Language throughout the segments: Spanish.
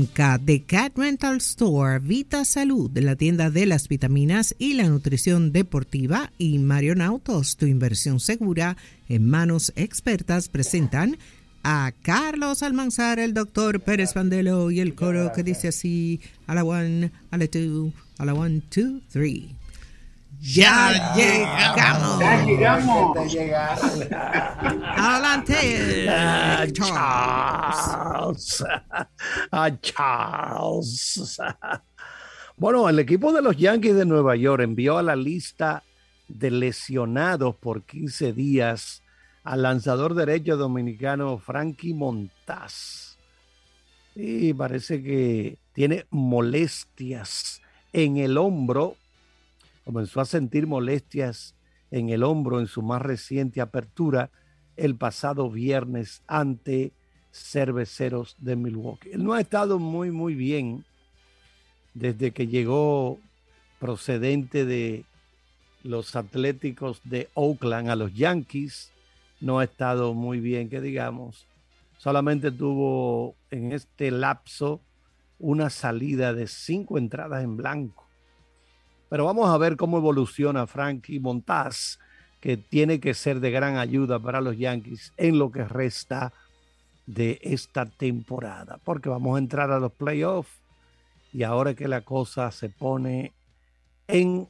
CAMCA de Cat Rental Store, Vita Salud, la tienda de las vitaminas y la nutrición deportiva, y Marion Autos, tu inversión segura en manos expertas, presentan a Carlos Almanzar, el doctor Pérez Pandelo y el coro que dice así: a la one, a la two, a la one, two, three. ¡Ya llegamos! ¡Ya llegamos! Adelante, Charles. Charles. Bueno, el equipo de los Yankees de Nueva York envió a la lista de lesionados por 15 días al lanzador derecho dominicano Frankie Montas. Y parece que tiene molestias en el hombro. Comenzó a sentir molestias en el hombro en su más reciente apertura el pasado viernes ante Cerveceros de Milwaukee. Él no ha estado muy bien desde que llegó procedente de los Atléticos de Oakland a los Yankees. No ha estado muy bien, que digamos. Solamente tuvo en este lapso una salida de 5 entradas en blanco. Pero vamos a ver cómo evoluciona Frankie Montas, que tiene que ser de gran ayuda para los Yankees en lo que resta de esta temporada, porque vamos a entrar a los playoffs y ahora que la cosa se pone en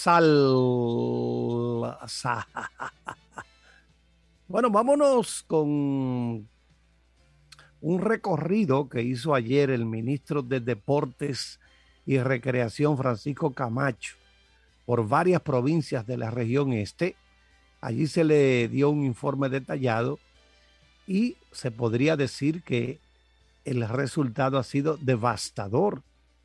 salsa. Bueno, vámonos con un recorrido que hizo ayer el ministro de Deportes y Recreación, Francisco Camacho, por varias provincias de la región este. Allí se le dio un informe detallado y se podría decir que el resultado ha sido devastador.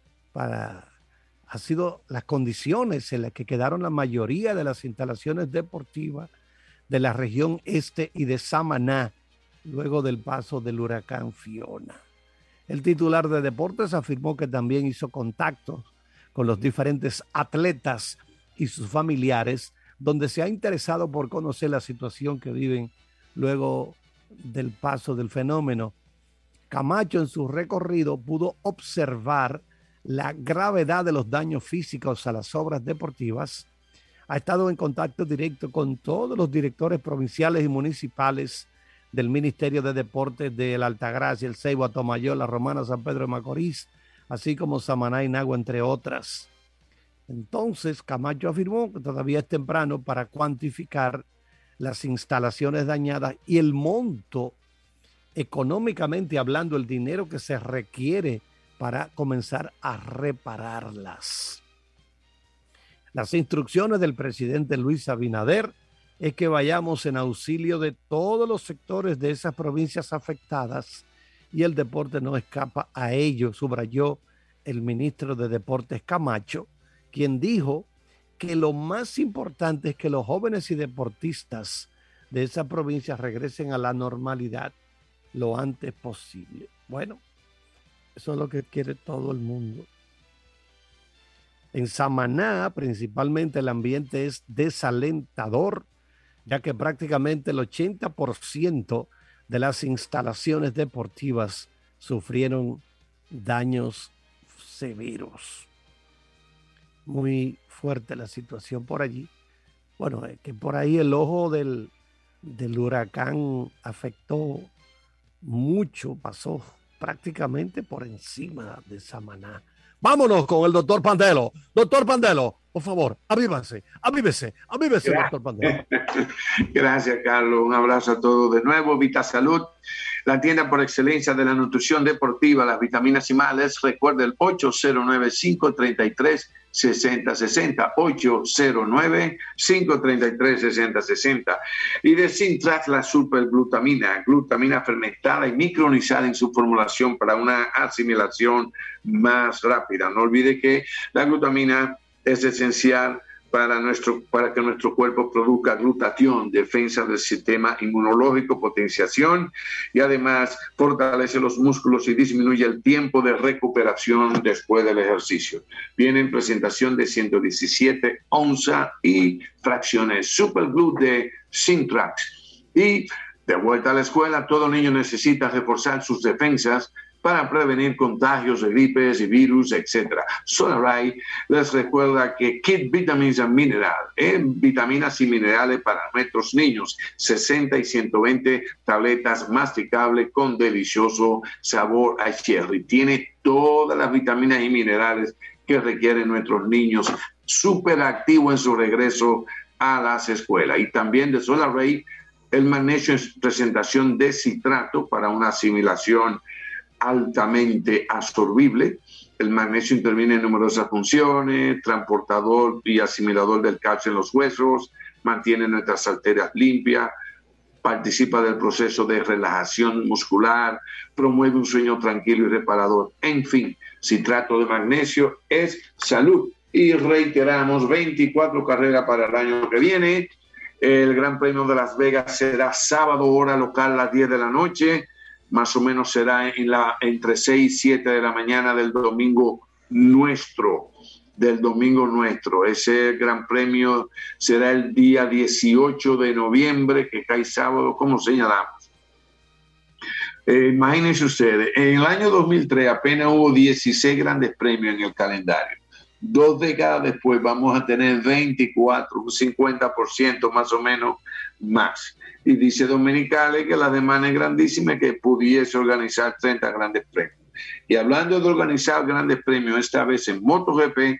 Ha sido las condiciones en las que quedaron la mayoría de las instalaciones deportivas de la región este y de Samaná luego del paso del huracán Fiona. El titular de deportes afirmó que también hizo contactos con los diferentes atletas y sus familiares, donde se ha interesado por conocer la situación que viven luego del paso del fenómeno. Camacho, en su recorrido, pudo observar la gravedad de los daños físicos a las obras deportivas. Ha estado en contacto directo con todos los directores provinciales y municipales del Ministerio de Deportes de la Altagracia, el Ceibo, Atomayor, la Romana, San Pedro de Macorís, así como Samaná y Nagua, entre otras. Entonces, Camacho afirmó que todavía es temprano para cuantificar las instalaciones dañadas y el monto, económicamente hablando, el dinero que se requiere para comenzar a repararlas. Las instrucciones del presidente Luis Abinader es que vayamos en auxilio de todos los sectores de esas provincias afectadas y el deporte no escapa a ello, subrayó el ministro de Deportes Camacho, quien dijo que lo más importante es que los jóvenes y deportistas de esas provincias regresen a la normalidad lo antes posible. Bueno, eso es lo que quiere todo el mundo. En Samaná, principalmente, el ambiente es desalentador, ya que prácticamente el 80% de las instalaciones deportivas sufrieron daños severos. Muy fuerte la situación por allí. Bueno, que por ahí el ojo del huracán afectó mucho, pasó prácticamente por encima de Samaná. Vámonos con el doctor Pandelo. Doctor Pandelo, por favor, avívese, doctor Pandelo. Gracias, Carlos. Un abrazo a todos de nuevo. Vita Salud, la tienda por excelencia de la nutrición deportiva, las vitaminas y males. Recuerda el 809-533-6060. 809-533-6060. Y de Sintrax, la superglutamina, glutamina fermentada y micronizada en su formulación para una asimilación más rápida. No olvide que la glutamina es esencial para que nuestro cuerpo produzca glutatión, defensa del sistema inmunológico, potenciación, y además fortalece los músculos y disminuye el tiempo de recuperación después del ejercicio. Viene en presentación de 117 onzas y fracciones. Superglue de Sintrax. Y de vuelta a la escuela, todo niño necesita reforzar sus defensas para prevenir contagios de gripes y virus, etc. Solaray les recuerda que Kit Vitamins and Mineral, vitaminas y minerales para nuestros niños, 60 y 120 tabletas masticables con delicioso sabor a cherry. Tiene todas las vitaminas y minerales que requieren nuestros niños, súper activo en su regreso a las escuelas. Y también de Solaray, el magnesio es presentación de citrato para una asimilación altamente absorbible. El magnesio interviene en numerosas funciones, transportador y asimilador del calcio en los huesos, mantiene nuestras arterias limpias, participa del proceso de relajación muscular, promueve un sueño tranquilo y reparador. En fin, citrato de magnesio es salud. Y reiteramos, 24 carreras para el año que viene. El Gran Premio de Las Vegas será sábado, hora local, a las 10 de la noche. Más o menos será entre 6 y 7 de la mañana del domingo nuestro. Ese Gran Premio será el día 18 de noviembre, que cae sábado, como señalamos. Imagínense ustedes, en el año 2003 apenas hubo 16 grandes premios en el calendario. 2 décadas después vamos a tener 24, 50% más o menos más. Y dice Dominicale que la demanda es grandísima y que pudiese organizar 30 grandes premios. Y hablando de organizar grandes premios, esta vez en MotoGP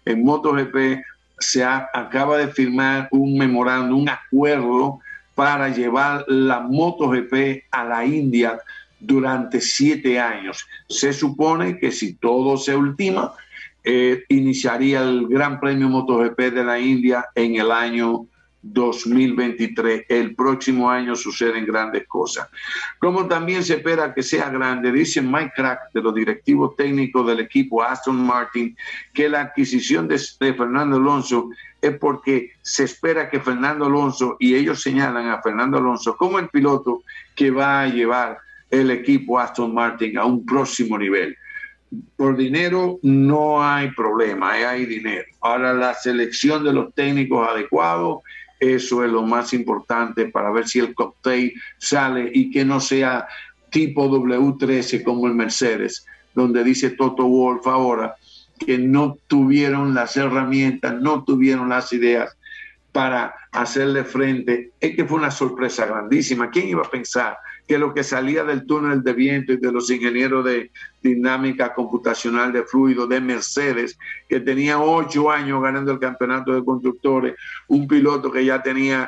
se acaba de firmar un memorando, un acuerdo para llevar la MotoGP a la India durante 7 años. Se supone que si todo se ultima, iniciaría el Gran Premio MotoGP de la India en el año 2023. El próximo año suceden grandes cosas. Como también se espera que sea grande, dice Mike Crack, de los directivos técnicos del equipo Aston Martin, que la adquisición de Fernando Alonso es porque se espera que Fernando Alonso, y ellos señalan a Fernando Alonso como el piloto que va a llevar el equipo Aston Martin a un próximo nivel. Por dinero no hay problema, hay dinero. Ahora, la selección de los técnicos adecuados, eso es lo más importante para ver si el cocktail sale y que no sea tipo W13 como el Mercedes, donde dice Toto Wolff ahora que no tuvieron las herramientas, no tuvieron las ideas para hacerle frente. Es que fue una sorpresa grandísima. ¿Quién iba a pensar que lo que salía del túnel de viento y de los ingenieros de dinámica computacional de fluido de Mercedes, que tenía 8 años ganando el campeonato de constructores, un piloto que ya tenía,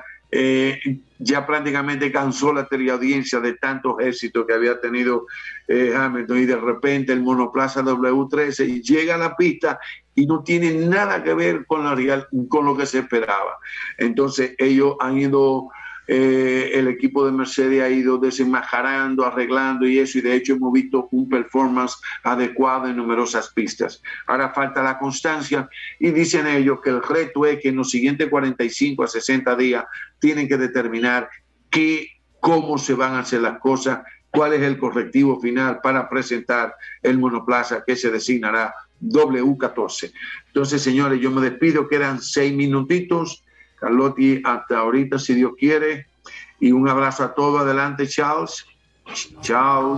ya prácticamente cansó la teleaudiencia de tantos éxitos que había tenido Hamilton, y de repente el monoplaza W13 y llega a la pista y no tiene nada que ver con lo que se esperaba. Entonces ellos han ido, el equipo de Mercedes ha ido desenmascarando, arreglando y eso, y de hecho hemos visto un performance adecuado en numerosas pistas. Ahora falta la constancia, y dicen ellos que el reto es que en los siguientes 45 a 60 días tienen que determinar cómo se van a hacer las cosas, cuál es el correctivo final para presentar el monoplaza que se designará W14. Entonces, señores, yo me despido, quedan 6 minutitos. Carlotti, hasta ahorita, si Dios quiere, y un abrazo a todos. Adelante, Charles. Charles.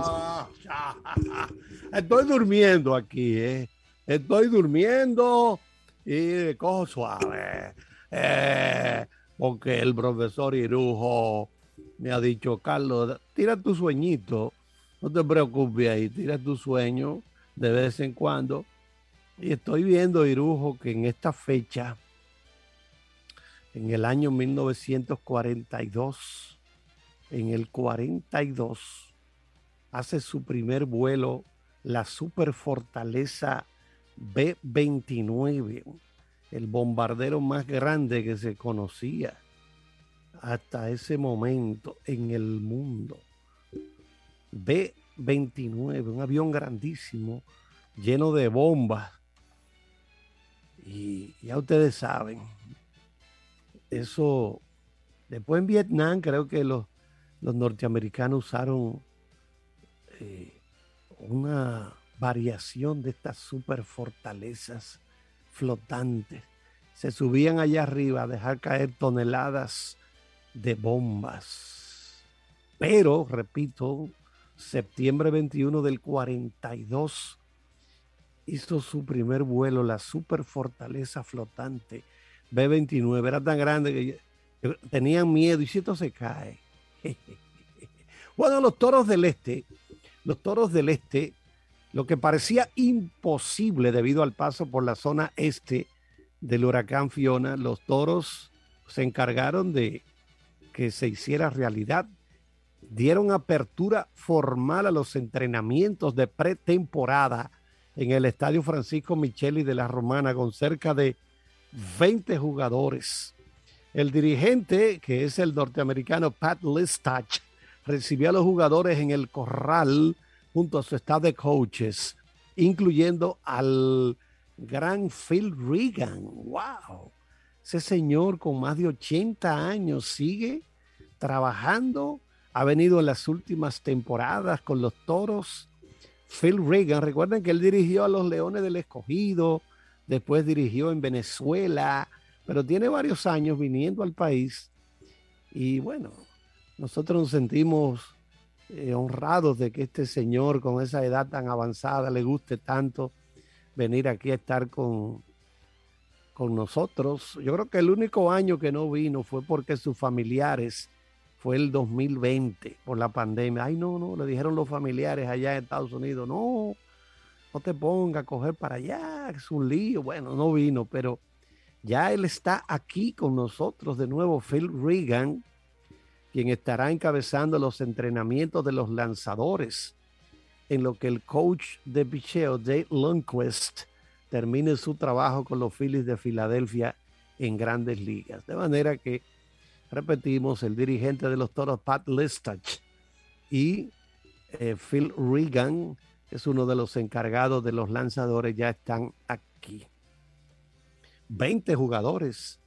Estoy durmiendo aquí, estoy durmiendo y cojo suave, porque el profesor Irujo me ha dicho: Carlos, tira tu sueñito, no te preocupes ahí, tira tu sueño de vez en cuando. Y estoy viendo, Irujo, que en esta fecha, en el año 1942, en el 42, hace su primer vuelo la Superfortaleza B-29, el bombardero más grande que se conocía hasta ese momento en el mundo. B-29, un avión grandísimo, lleno de bombas. Y ya ustedes saben, eso, después en Vietnam creo que los norteamericanos usaron una variación de estas superfortalezas flotantes. Se subían allá arriba a dejar caer toneladas de bombas. Pero, repito, septiembre 21 del 42, hizo su primer vuelo, la Super Fortaleza Flotante B-29. Era tan grande que tenían miedo. ¿Y si esto se cae? Bueno, los Toros del Este, lo que parecía imposible debido al paso por la zona este del huracán Fiona, los Toros se encargaron de que se hiciera realidad. Dieron apertura formal a los entrenamientos de pretemporada en el Estadio Francisco Micheli de la Romana con cerca de 20 jugadores. El dirigente, que es el norteamericano Pat Listach, recibió a los jugadores en el corral junto a su staff de coaches, incluyendo al gran Phil Regan. ¡Wow! Ese señor con más de 80 años sigue trabajando. Ha venido en las últimas temporadas con los Toros. Phil Regan, recuerden que él dirigió a los Leones del Escogido, después dirigió en Venezuela, pero tiene varios años viniendo al país. Y bueno, nosotros nos sentimos honrados de que este señor con esa edad tan avanzada le guste tanto venir aquí a estar con nosotros. Yo creo que el único año que no vino fue porque sus familiares, fue el 2020 por la pandemia. Ay, no, le dijeron los familiares allá en Estados Unidos, no te ponga a coger para allá, es un lío. Bueno, no vino, pero ya él está aquí con nosotros de nuevo, Phil Regan, quien estará encabezando los entrenamientos de los lanzadores en lo que el coach de picheo, Dave Lundquist, termine su trabajo con los Phillies de Filadelfia en Grandes Ligas. De manera que, repetimos, el dirigente de los Toros, Pat Listach, y Phil Regan, que es uno de los encargados de los lanzadores, ya están aquí. 20 jugadores,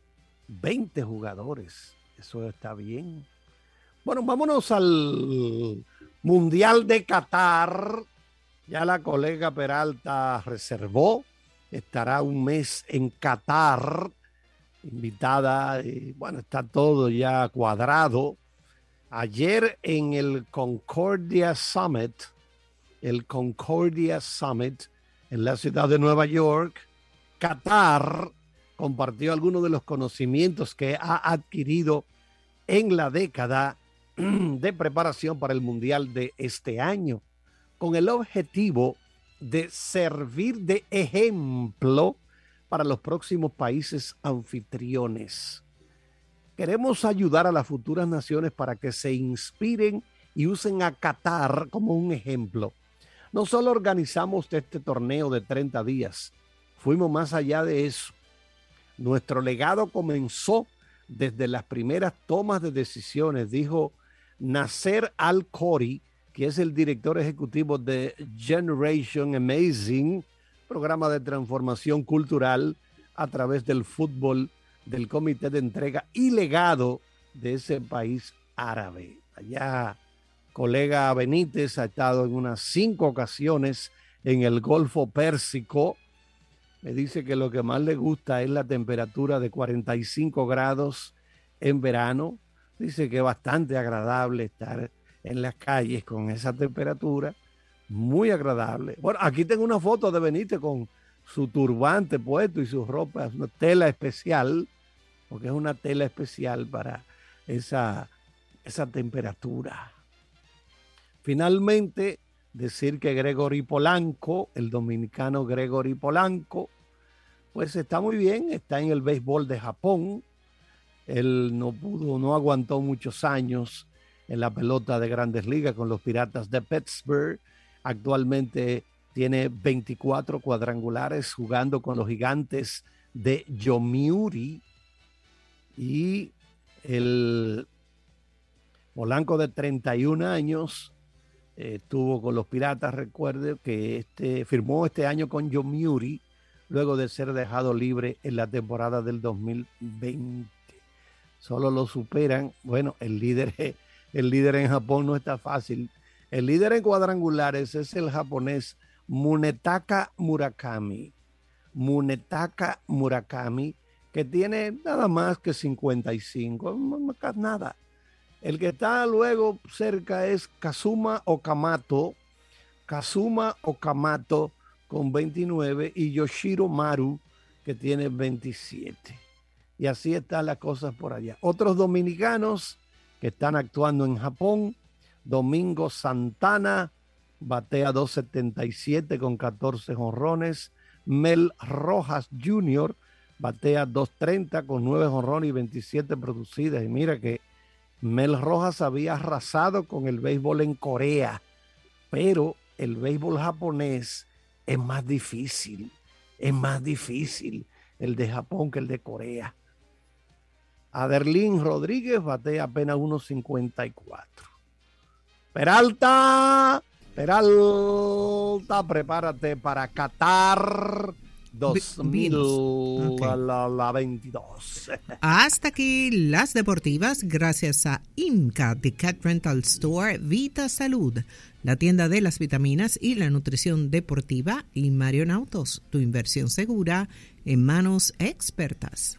eso está bien. Bueno, vámonos al Mundial de Qatar. Ya la colega Peralta reservó, estará un mes en Qatar, invitada, bueno, está todo ya cuadrado. Ayer en el Concordia Summit en la ciudad de Nueva York, Qatar compartió algunos de los conocimientos que ha adquirido en la década de preparación para el Mundial de este año, con el objetivo de servir de ejemplo para los próximos países anfitriones. Queremos ayudar a las futuras naciones para que se inspiren y usen a Qatar como un ejemplo. No solo organizamos este torneo de 30 días, fuimos más allá de eso. Nuestro legado comenzó desde las primeras tomas de decisiones, dijo Nasser Al-Khoury, que es el director ejecutivo de Generation Amazing, programa de transformación cultural a través del fútbol del Comité de Entrega y Legado de ese país árabe. Allá, colega Benítez ha estado en unas 5 ocasiones en el Golfo Pérsico. Me dice que lo que más le gusta es la temperatura de 45 grados en verano. Dice que es bastante agradable estar en las calles con esa temperatura, muy agradable. Bueno, aquí tengo una foto de Benítez con su turbante puesto y sus ropas, una tela especial, porque es una tela especial para esa temperatura. Finalmente, decir que Gregory Polanco, el dominicano Gregory Polanco, pues está muy bien, está en el béisbol de Japón. Él no aguantó muchos años en la pelota de Grandes Ligas con los Piratas de Pittsburgh. Actualmente tiene 24 cuadrangulares jugando con los Gigantes de Yomiuri. Y el Polanco, de 31 años, estuvo con los Piratas. Recuerde que firmó este año con Yomiuri luego de ser dejado libre en la temporada del 2020. Solo lo superan. Bueno, el líder en Japón no está fácil. El líder en cuadrangulares es el japonés Munetaka Murakami. Munetaka Murakami, que tiene nada más que 55, nada. El que está luego cerca es Kazuma Okamoto con 29 y Yoshiro Maru, que tiene 27. Y así están las cosas por allá. Otros dominicanos que están actuando en Japón: Domingo Santana batea 277 con 14 jonrones. Mel Rojas Jr. batea 230 con 9 jonrones y 27 producidas. Y mira que Mel Rojas había arrasado con el béisbol en Corea, pero el béisbol japonés es más difícil el de Japón que el de Corea. Aderlín Rodríguez batea apenas 1.54. Peralta, prepárate para Qatar 2022. Hasta aquí las deportivas, gracias a IMCA, The Cat Rental Store, Vita Salud, la tienda de las vitaminas y la nutrición deportiva, y Marion Autos, tu inversión segura en manos expertas.